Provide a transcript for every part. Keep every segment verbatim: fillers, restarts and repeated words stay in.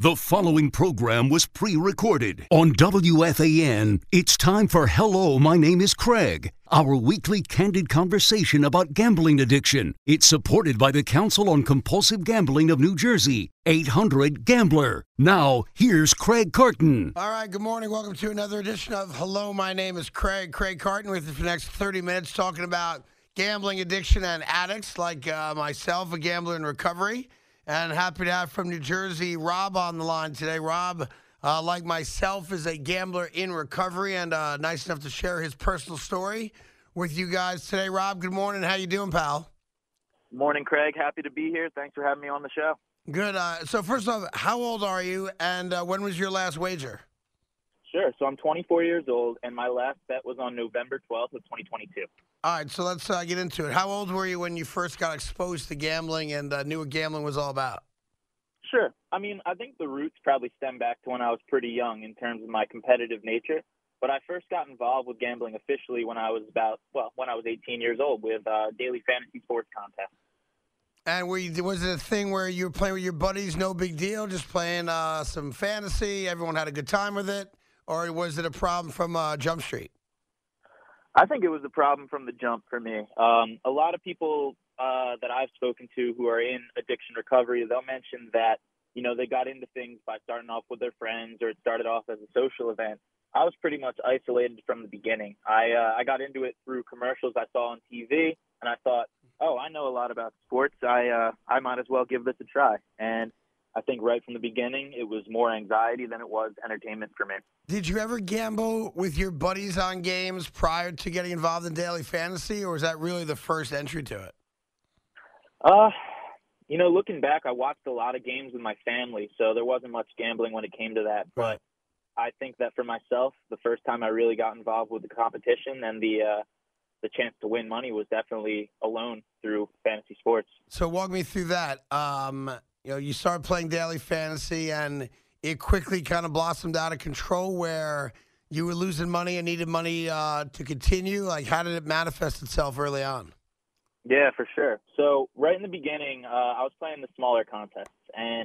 The following program was pre-recorded on W F A N. It's time for Hello, My Name is Craig, our weekly candid conversation about gambling addiction. It's supported by the Council on Compulsive Gambling of New Jersey, eight hundred gambler. Now, here's Craig Carton. All right, good morning. Welcome to another edition of Hello, My Name is Craig. Craig Carton with you for the next thirty minutes talking about gambling addiction and addicts like uh, myself, a gambler in recovery. And happy to have from New Jersey, Rob on the line today. Rob, uh, like myself, is a gambler in recovery and uh, nice enough to share his personal story with you guys today. Rob, good morning. How you doing, pal? Morning, Craig. Happy to be here. Thanks for having me on the show. Good. Uh, so first off, how old are you, and uh, when was your last wager? Sure. So I'm twenty-four years old, and my last bet was on November twelfth of twenty twenty-two. All right, so let's uh, get into it. How old were you when you first got exposed to gambling and uh, knew what gambling was all about? Sure. I mean, I think the roots probably stem back to when I was pretty young in terms of my competitive nature. But I first got involved with gambling officially when I was about, well, when I was eighteen years old with uh, daily fantasy sports contests. And were you, was it a thing where you were playing with your buddies, no big deal, just playing uh, some fantasy, everyone had a good time with it? Or was it a problem from uh, Jump Street? I think it was a problem from the jump for me. Um, a lot of people uh, that I've spoken to who are in addiction recovery, they'll mention that, you know, they got into things by starting off with their friends or it started off as a social event. I was pretty much isolated from the beginning. I uh, I got into it through commercials I saw on T V, and I thought, oh, I know a lot about sports. I uh, I might as well give this a try. And I think right from the beginning, it was more anxiety than it was entertainment for me. Did you ever gamble with your buddies on games prior to getting involved in daily fantasy, or was that really the first entry to it? Uh, you know, looking back, I watched a lot of games with my family, so there wasn't much gambling when it came to that. But I think that for myself, the first time I really got involved with the competition and the uh, the chance to win money was definitely alone through fantasy sports. So walk me through that. Um, you know, you started playing daily fantasy, and it quickly kind of blossomed out of control where you were losing money and needed money uh, to continue. Like, how did it manifest itself early on? Yeah, for sure. So right in the beginning, uh, I was playing the smaller contests. And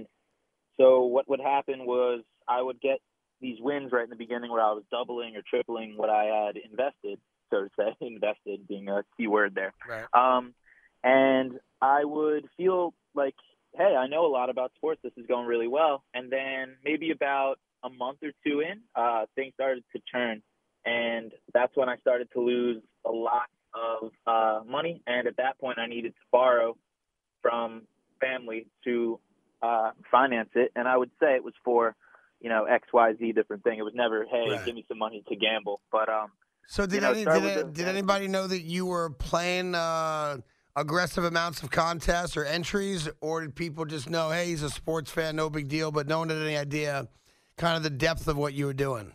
so what would happen was I would get these wins right in the beginning where I was doubling or tripling what I had invested, so to say, invested being a key word there. Right. Um, and I would feel like, hey, I know a lot about sports. This is going really well. And then maybe about a month or two in, uh, things started to turn. And that's when I started to lose a lot of uh, money. And at that point, I needed to borrow from family to uh, finance it. And I would say it was for, you know, X, Y, Z different thing. It was never, hey, right. give me some money to gamble. But um, so did, you know, any, did, it, did anybody know that you were playing uh, aggressive amounts of contests or entries, or did people just know, hey, he's a sports fan, no big deal, but no one had any idea kind of the depth of what you were doing?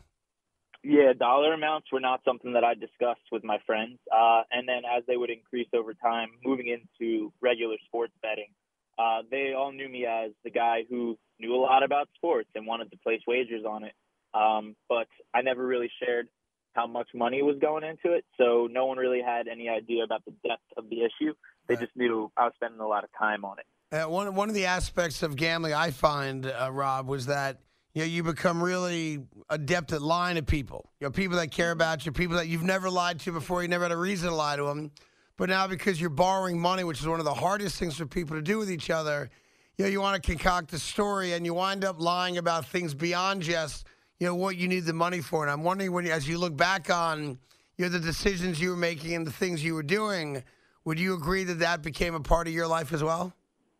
Yeah, dollar amounts were not something that I discussed with my friends. Uh, and then as they would increase over time, moving into regular sports betting, uh, they all knew me as the guy who knew a lot about sports and wanted to place wagers on it. Um, but I never really shared how much money was going into it, so no one really had any idea about the depth of the issue. They just knew I was spending a lot of time on it. Uh, one, one of the aspects of gambling I find, uh, Rob, was that you know, you become really adept at lying to people. You know, people that care about you, people that you've never lied to before, you never had a reason to lie to them. But now because you're borrowing money, which is one of the hardest things for people to do with each other, you know, you want to concoct a story and you wind up lying about things beyond just, you know, what you need the money for. And I'm wondering, when you, as you look back on, you know, the decisions you were making and the things you were doing, would you agree that that became a part of your life as well?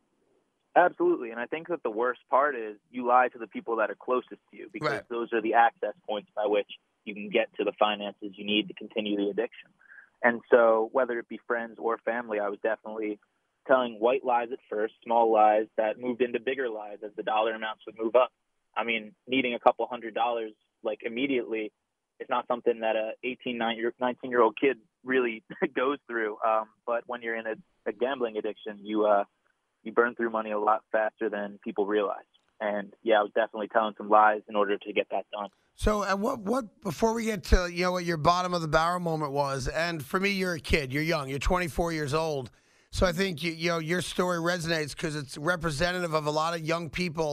Absolutely, and I think that the worst part is you lie to the people that are closest to you because right. those are the access points by which you can get to the finances you need to continue the addiction. And so whether it be friends or family, I was definitely telling white lies at first, small lies that moved into bigger lies as the dollar amounts would move up. I mean, needing a couple hundred dollars like immediately is not something that a eighteen, nineteen-year-old kid really goes through. Um, but when you're in a, a gambling addiction, you uh, you burn through money a lot faster than people realize. And yeah, I was definitely telling some lies in order to get that done. So, uh, what, what, before we get to, you know, what your bottom of the barrel moment was, and for me, you're a kid, you're young, you're twenty-four years old. So I think, you, you know, your story resonates because it's representative of a lot of young people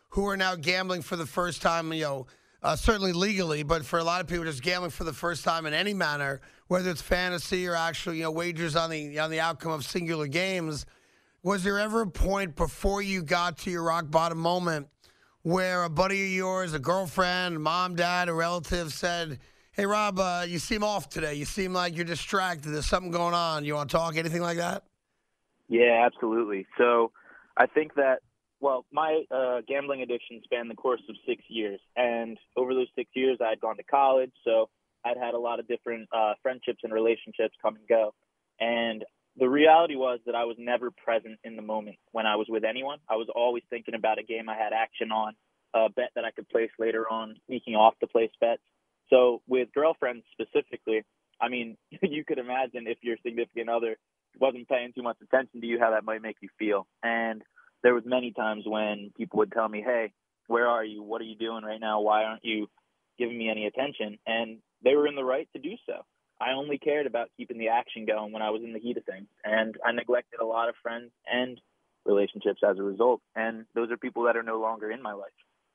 who are now gambling for the first time, you know, uh, certainly legally, but for a lot of people just gambling for the first time in any manner, whether it's fantasy or actual, you know, wagers on the on the outcome of singular games. Was there ever a point before you got to your rock bottom moment where a buddy of yours, a girlfriend, mom, dad, a relative said, hey, Rob, uh, you seem off today. You seem like you're distracted. There's something going on. You want to talk? Anything like that? Yeah, absolutely. So I think that, well, my uh, gambling addiction spanned the course of six years. And over those six years, I had gone to college. So I'd had a lot of different uh, friendships and relationships come and go. And the reality was that I was never present in the moment when I was with anyone. I was always thinking about a game I had action on, a bet that I could place later on, sneaking off to place bets. So with girlfriends specifically, I mean, you could imagine if your significant other wasn't paying too much attention to you, how that might make you feel. And there was many times when people would tell me, hey, where are you? What are you doing right now? Why aren't you giving me any attention? And they were in the right to do so. I only cared about keeping the action going when I was in the heat of things. And I neglected a lot of friends and relationships as a result. And those are people that are no longer in my life.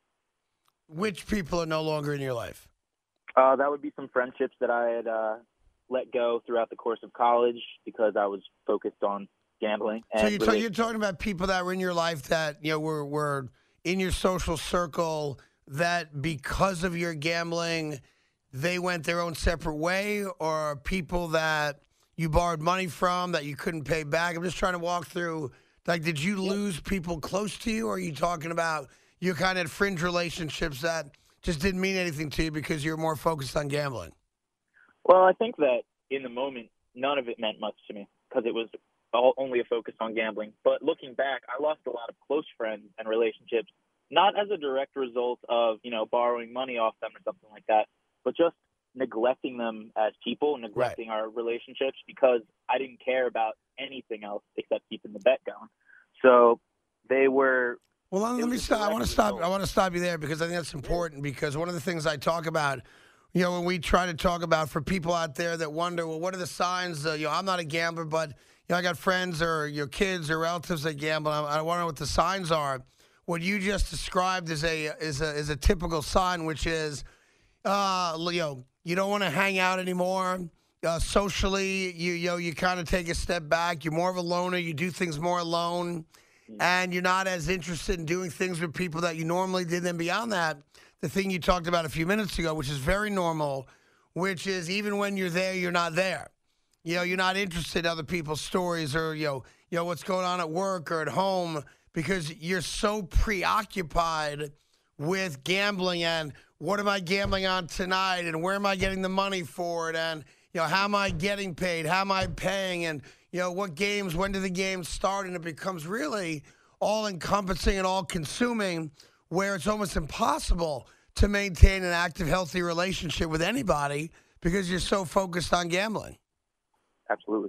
Which people are no longer in your life? Uh, that would be some friendships that I had uh, let go throughout the course of college because I was focused on gambling. And so you're, ta- you're talking about people that were in your life that, you know, were, were in your social circle that because of your gambling – they went their own separate way, or people that you borrowed money from that you couldn't pay back? I'm just trying to walk through, like, did you lose people close to you, or are you talking about you kind of had fringe relationships that just didn't mean anything to you because you're more focused on gambling? Well, I think that in the moment, none of it meant much to me because it was all, only a focus on gambling. But looking back, I lost a lot of close friends and relationships, not as a direct result of, you know, borrowing money off them or something like that, but just neglecting them as people, neglecting right. our relationships because I didn't care about anything else except keeping the bet going. So they were. Well, let me stop. I want to stop. I want to stop you there because I think that's important. Because one of the things I talk about, you know, when we try to talk about for people out there that wonder, well, what are the signs? Uh, you know, I'm not a gambler, but you know, I got friends or your kids or relatives that gamble. I, I want to know what the signs are. What you just described is a is a is a typical sign, which is. Uh, you know, you don't want to hang out anymore. Uh, socially, you you know, you kind of take a step back. You're more of a loner. You do things more alone, and you're not as interested in doing things with people that you normally did. Then beyond that, the thing you talked about a few minutes ago, which is very normal, which is even when you're there, you're not there. You know, you're not interested in other people's stories or you know, you know what's going on at work or at home because you're so preoccupied with gambling and what am I gambling on tonight and where am I getting the money for it and, you know, how am I getting paid? How am I paying? And, you know, what games, when do the games start? And it becomes really all-encompassing and all-consuming where it's almost impossible to maintain an active, healthy relationship with anybody because you're so focused on gambling. Absolutely.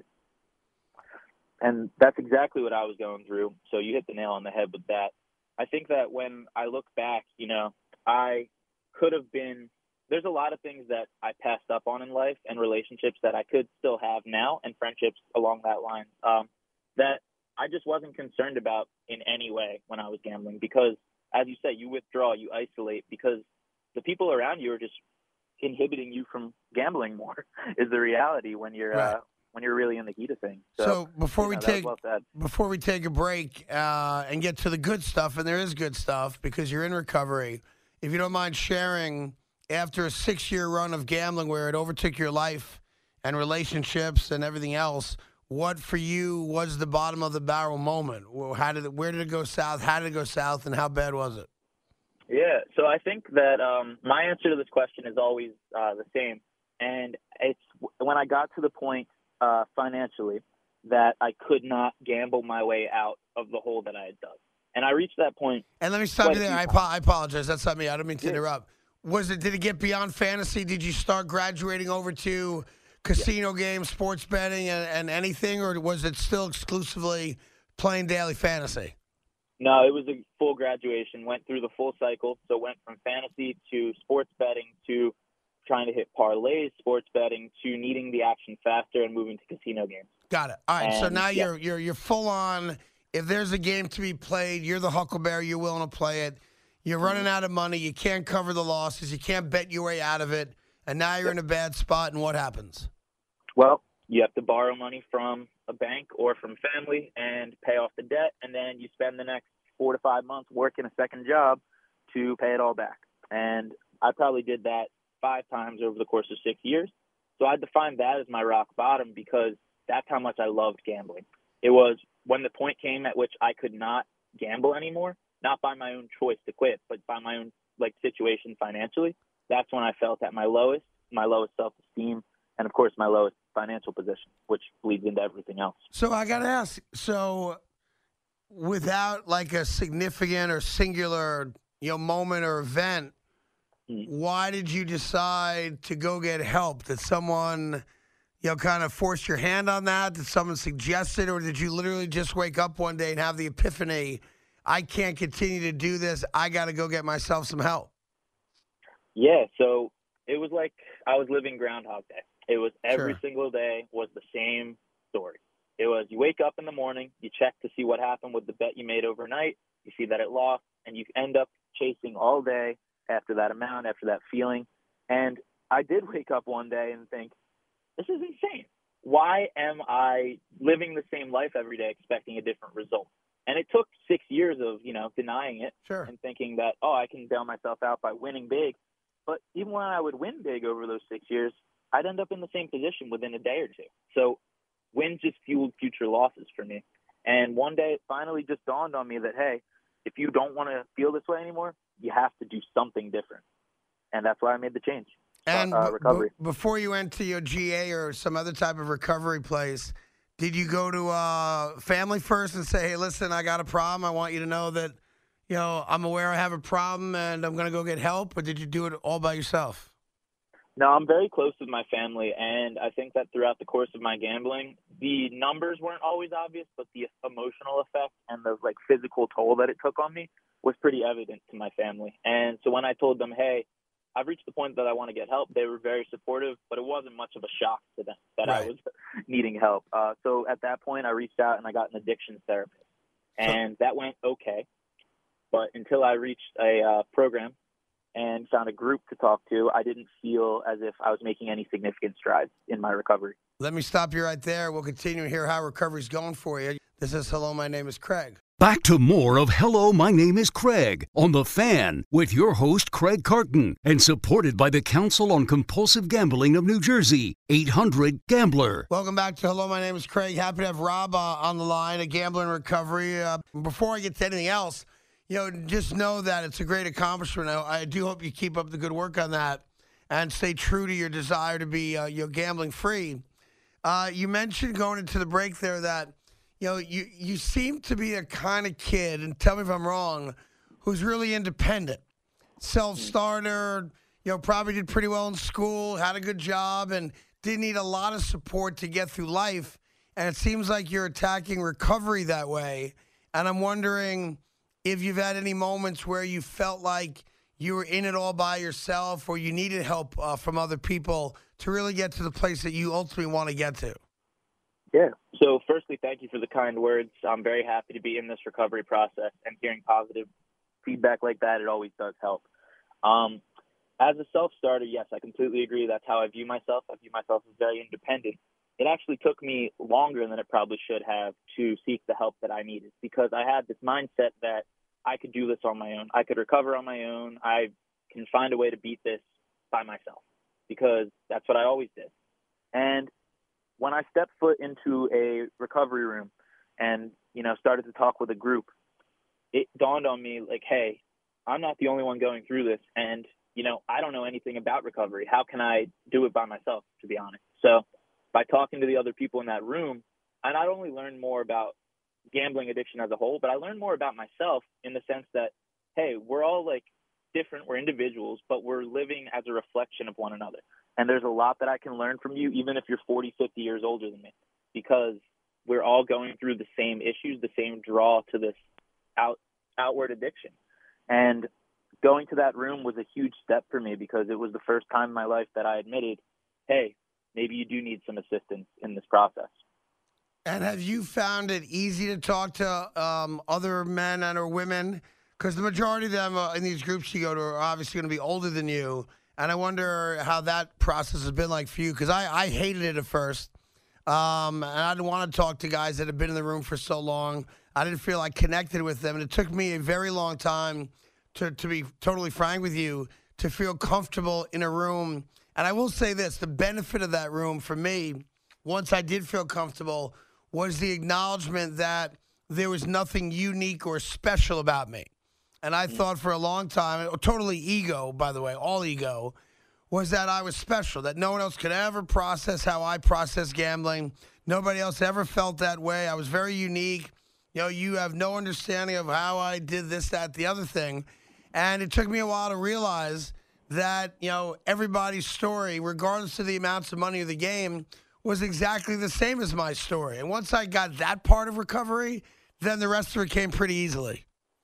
And that's exactly what I was going through. So you hit the nail on the head with that. I think that when I look back, you know, I could have been – there's a lot of things that I passed up on in life and relationships that I could still have now and friendships along that line um, that I just wasn't concerned about in any way when I was gambling because, as you say, you withdraw, you isolate because the people around you are just inhibiting you from gambling more is the reality when you're right. uh, – when you're really in the heat of things. So, so before you we know, take well before we take a break uh, and get to the good stuff, and there is good stuff because you're in recovery, if you don't mind sharing, after a six-year run of gambling where it overtook your life and relationships and everything else, what for you was the bottom of the barrel moment? How did it, where did it go south? How did it go south, and how bad was it? Yeah, so I think that um, my answer to this question is always uh, the same, and it's when I got to the point Uh, financially, that I could not gamble my way out of the hole that I had dug, and I reached that point. And let me stop you there. I, I apologize. That's not me. I don't mean to yeah. interrupt. Was it? Did it get beyond fantasy? Did you start graduating over to casino yeah. games, sports betting, and, and anything, or was it still exclusively plain daily fantasy? No, it was a full graduation. Went through the full cycle. So went from fantasy to sports betting to trying to hit parlays, sports betting, to needing the action faster and moving to casino games. Got it. All right, and, so now yeah. you're you're you're full on. If there's a game to be played, you're the Huckleberry. You're willing to play it. You're running out of money. You can't cover the losses. You can't bet your way out of it. And now you're in a bad spot, and what happens? Well, you have to borrow money from a bank or from family and pay off the debt, and then you spend the next four to five months working a second job to pay it all back. And I probably did that five times over the course of six years. So I defined that as my rock bottom because that's how much I loved gambling. It was when the point came at which I could not gamble anymore, not by my own choice to quit, but by my own like situation financially. That's when I felt at my lowest, my lowest self-esteem, and of course my lowest financial position, which bleeds into everything else. So I got to ask, so without like a significant or singular, you know, moment or event, mm-hmm. why did you decide to go get help? Did someone, you know, kind of force your hand on that? Did someone suggest it? Or did you literally just wake up one day and have the epiphany, I can't continue to do this. I got to go get myself some help? Yeah, so it was like I was living Groundhog Day. It was every Sure. single day was the same story. It was you wake up in the morning, you check to see what happened with the bet you made overnight, you see that it lost, and you end up chasing all day after that amount, after that feeling. And I did wake up one day and think, this is insane. Why am I living the same life every day expecting a different result? And it took six years of, you know, denying it Sure. and thinking that, oh, I can bail myself out by winning big. But even when I would win big over those six years, I'd end up in the same position within a day or two. So wins just fueled future losses for me. And one day it finally just dawned on me that, hey, if you don't want to feel this way anymore, you have to do something different. And that's why I made the change. And uh, b- recovery. b- before you went to your G A or some other type of recovery place, did you go to uh, family first and say, hey, listen, I got a problem. I want you to know that, you know, I'm aware I have a problem and I'm going to go get help? Or did you do it all by yourself? No, I'm very close with my family, and I think that throughout the course of my gambling, the numbers weren't always obvious, but the emotional effect and the like physical toll that it took on me was pretty evident to my family. And so when I told them, hey, I've reached the point that I want to get help, they were very supportive, but it wasn't much of a shock to them that right. I was needing help. Uh, so at that point, I reached out and I got an addictions therapist, and that went okay. But until I reached a uh, program and found a group to talk to, I didn't feel as if I was making any significant strides in my recovery. Let me stop you right there. We'll continue to hear how recovery's going for you. This is Hello, My Name is Craig. Back to more of Hello, My Name is Craig on The Fan with your host, Craig Carton, and supported by the Council on Compulsive Gambling of New Jersey, eight hundred gambler. Welcome back to Hello, My Name is Craig. Happy to have Rob uh, on the line, a gambler in recovery. Uh, before I get to anything else, you know, just know that it's a great accomplishment. I, I do hope you keep up the good work on that and stay true to your desire to be uh, you know, gambling free. Uh, you mentioned going into the break there that, you know, you, you seem to be a kind of kid, and tell me if I'm wrong, who's really independent. Self-starter, you know, probably did pretty well in school, had a good job, and didn't need a lot of support to get through life. And it seems like you're attacking recovery that way. And I'm wondering if you've had any moments where you felt like you were in it all by yourself or you needed help uh, from other people to really get to the place that you ultimately want to get to. Yeah. So firstly, thank you for the kind words. I'm very happy to be in this recovery process, and hearing positive feedback like that, it always does help. Um, as a self-starter, yes, I completely agree. That's how I view myself. I view myself as very independent. It actually took me longer than it probably should have to seek the help that I needed, because I had this mindset that I could do this on my own. I could recover on my own. I can find a way to beat this by myself, because that's what I always did. And when I stepped foot into a recovery room and, you know, started to talk with a group, it dawned on me like, hey, I'm not the only one going through this. And, you know, I don't know anything about recovery. How can I do it by myself, to be honest? So by talking to the other people in that room, I not only learned more about gambling addiction as a whole, but I learned more about myself in the sense that, hey, we're all like different, we're individuals, but we're living as a reflection of one another. And there's a lot that I can learn from you, even if you're forty, fifty years older than me, because we're all going through the same issues, the same draw to this out, outward addiction. And going to that room was a huge step for me, because it was the first time in my life that I admitted, hey, maybe you do need some assistance in this process. And have you found it easy to talk to um, other men and or women Because the majority of them uh, in these groups you go to are obviously going to be older than you. And I wonder how that process has been like for you. Because I, I hated it at first. Um, and I didn't want to talk to guys that had been in the room for so long. I didn't feel like connected with them. And it took me a very long time, to, to be totally frank with you, to feel comfortable in a room. And I will say this, the benefit of that room for me, once I did feel comfortable, was the acknowledgement that there was nothing unique or special about me. And I thought for a long time, totally ego, by the way, all ego, was that I was special, that no one else could ever process how I process gambling. Nobody else ever felt that way. I was very unique. You know, you have no understanding of how I did this, that, the other thing. And it took me a while to realize that, you know, everybody's story, regardless of the amounts of money of the game, was exactly the same as my story. And once I got that part of recovery, then the rest of it came pretty easily.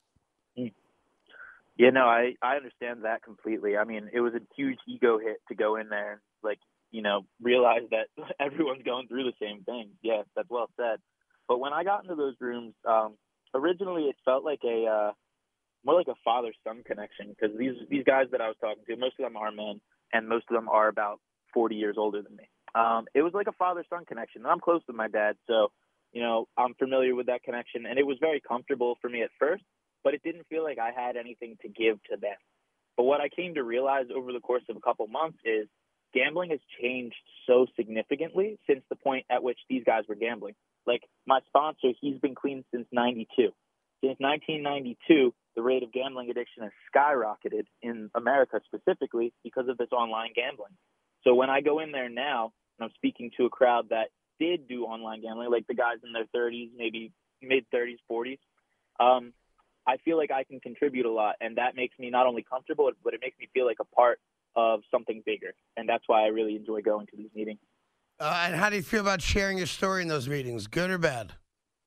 Yeah, no, I, I understand that completely. I mean, it was a huge ego hit to go in there and, like, you know, realize that everyone's going through the same thing. Yes, that's well said. But when I got into those rooms, um, originally it felt like a uh, more like a father-son connection, because these these guys that I was talking to, most of them are men, and most of them are about forty years older than me. Um, it was like a father-son connection. And I'm close to my dad, so, you know, I'm familiar with that connection, and it was very comfortable for me at first. But it didn't feel like I had anything to give to them. But what I came to realize over the course of a couple months is gambling has changed so significantly since the point at which these guys were gambling. Like, my sponsor, he's been clean since ninety-two. Since nineteen ninety-two, the rate of gambling addiction has skyrocketed in America specifically because of this online gambling. So when I go in there now, and I'm speaking to a crowd that did do online gambling, like the guys in their thirties, maybe mid-thirties, forties, um, I feel like I can contribute a lot, and that makes me not only comfortable, but it makes me feel like a part of something bigger, and that's why I really enjoy going to these meetings. Uh, and how do you feel about sharing your story in those meetings, good or bad?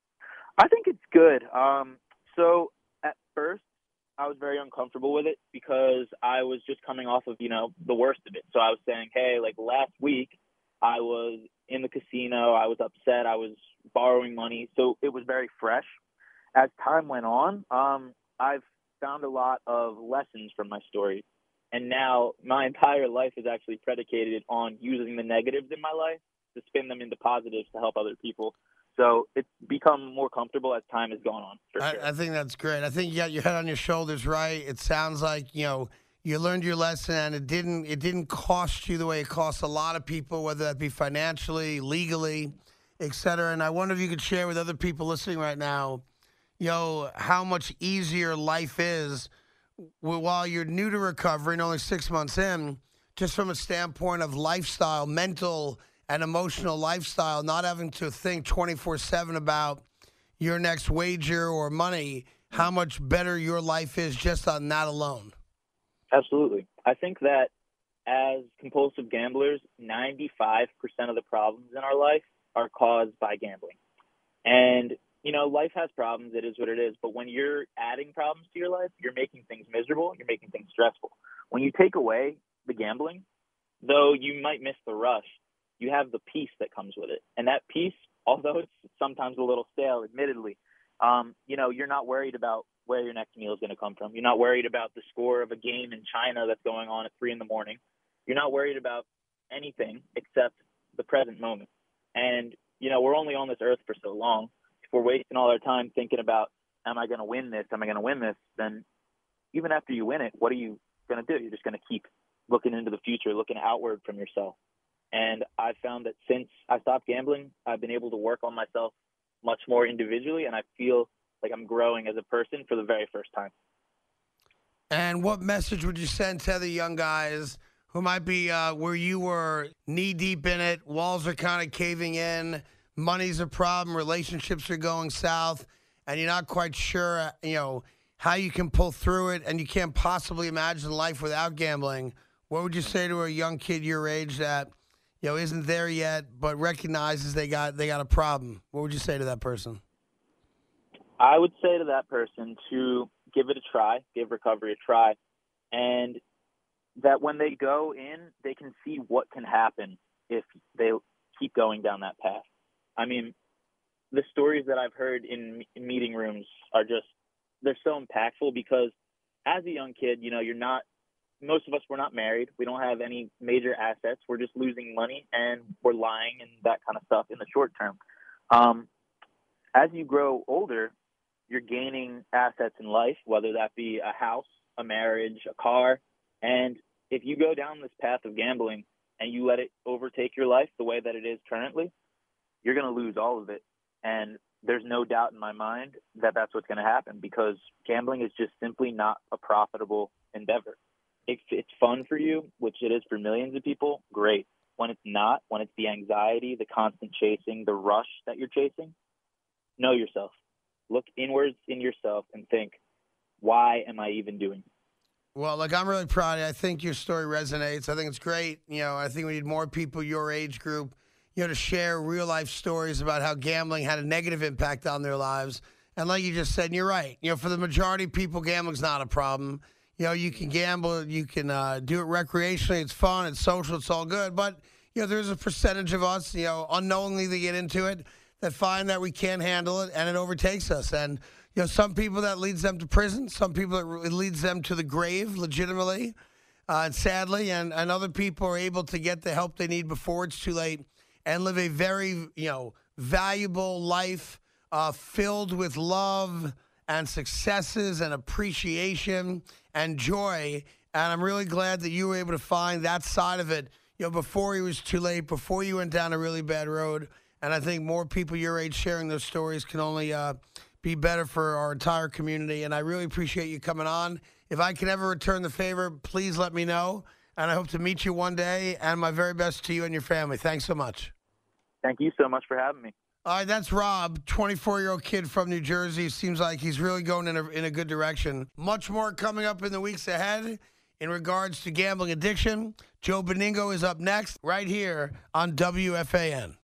I think it's good. Um, so at first, I was very uncomfortable with it because I was just coming off of, you know, the worst of it. So I was saying, hey, like last week, I was in the casino, I was upset, I was borrowing money, so it was very fresh. As time went on, um, I've found a lot of lessons from my story. And now my entire life is actually predicated on using the negatives in my life to spin them into positives to help other people. So it's become more comfortable as time has gone on, for I, sure. I think that's great. I think you got your head on your shoulders right. It sounds like, you know, you learned your lesson, and it didn't it didn't cost you the way it costs a lot of people, whether that be financially, legally, et cetera. And I wonder if you could share with other people listening right now, you know, how much easier life is while you're new to recovery and only six months in, just from a standpoint of lifestyle, mental and emotional lifestyle, not having to think twenty-four seven about your next wager or money, how much better your life is just on that alone. Absolutely. I think that as compulsive gamblers, ninety-five percent of the problems in our life are caused by gambling. And you know, life has problems. It is what it is. But when you're adding problems to your life, you're making things miserable. You're making things stressful. When you take away the gambling, though you might miss the rush, you have the peace that comes with it. And that peace, although it's sometimes a little stale, admittedly, um, you know, you're not worried about where your next meal is going to come from. You're not worried about the score of a game in China that's going on at three in the morning. You're not worried about anything except the present moment. And, you know, we're only on this earth for so long. If we're wasting all our time thinking about, am I going to win this? Am I going to win this? Then even after you win it, what are you going to do? You're just going to keep looking into the future, looking outward from yourself. And I've found that since I stopped gambling, I've been able to work on myself much more individually, and I feel like I'm growing as a person for the very first time. And what message would you send to other young guys who might be uh, where you were knee-deep in it, walls are kind of caving in, money's a problem, relationships are going south, and you're not quite sure, you know, how you can pull through it, and you can't possibly imagine life without gambling? What would you say to a young kid your age that, you know, isn't there yet, but recognizes they got they got a problem? What would you say to that person? I would say to that person to give it a try, give recovery a try, and that when they go in, they can see what can happen if they keep going down that path. I mean, the stories that I've heard in, in meeting rooms are just they're so impactful because as a young kid, you know, you're not, most of us, we're not married. We don't have any major assets. We're just losing money and we're lying and that kind of stuff in the short term. Um, as you grow older, you're gaining assets in life, whether that be a house, a marriage, a car. And if you go down this path of gambling and you let it overtake your life the way that it is currently, you're going to lose all of it. And there's no doubt in my mind that that's what's going to happen because gambling is just simply not a profitable endeavor. If it's fun for you, which it is for millions of people, great. When it's not, when it's the anxiety, the constant chasing, the rush that you're chasing, know yourself. Look inwards in yourself and think, why am I even doing this? Well, look, I'm really proud of you. I think your story resonates. I think it's great. You know, I think we need more people your age group, you know, to share real life stories about how gambling had a negative impact on their lives. And like you just said, and you're right. You know, for the majority of people, gambling's not a problem. You know, you can gamble, you can uh, do it recreationally. It's fun, it's social, it's all good. But, you know, there's a percentage of us, you know, unknowingly they get into it that find that we can't handle it and it overtakes us. And, you know, some people that leads them to prison, some people that it leads them to the grave legitimately uh, and sadly, and, and other people are able to get the help they need before it's too late and live a very, you know, valuable life uh, filled with love and successes and appreciation and joy. And I'm really glad that you were able to find that side of it, you know, before it was too late, before you went down a really bad road. And I think more people your age sharing those stories can only uh, be better for our entire community. And I really appreciate you coming on. If I can ever return the favor, please let me know. And I hope to meet you one day. And my very best to you and your family. Thanks so much. Thank you so much for having me. All right, that's Rob, twenty-four-year-old kid from New Jersey. Seems like he's really going in a, in a good direction. Much more coming up in the weeks ahead in regards to gambling addiction. Joe Benigno is up next right here on W F A N.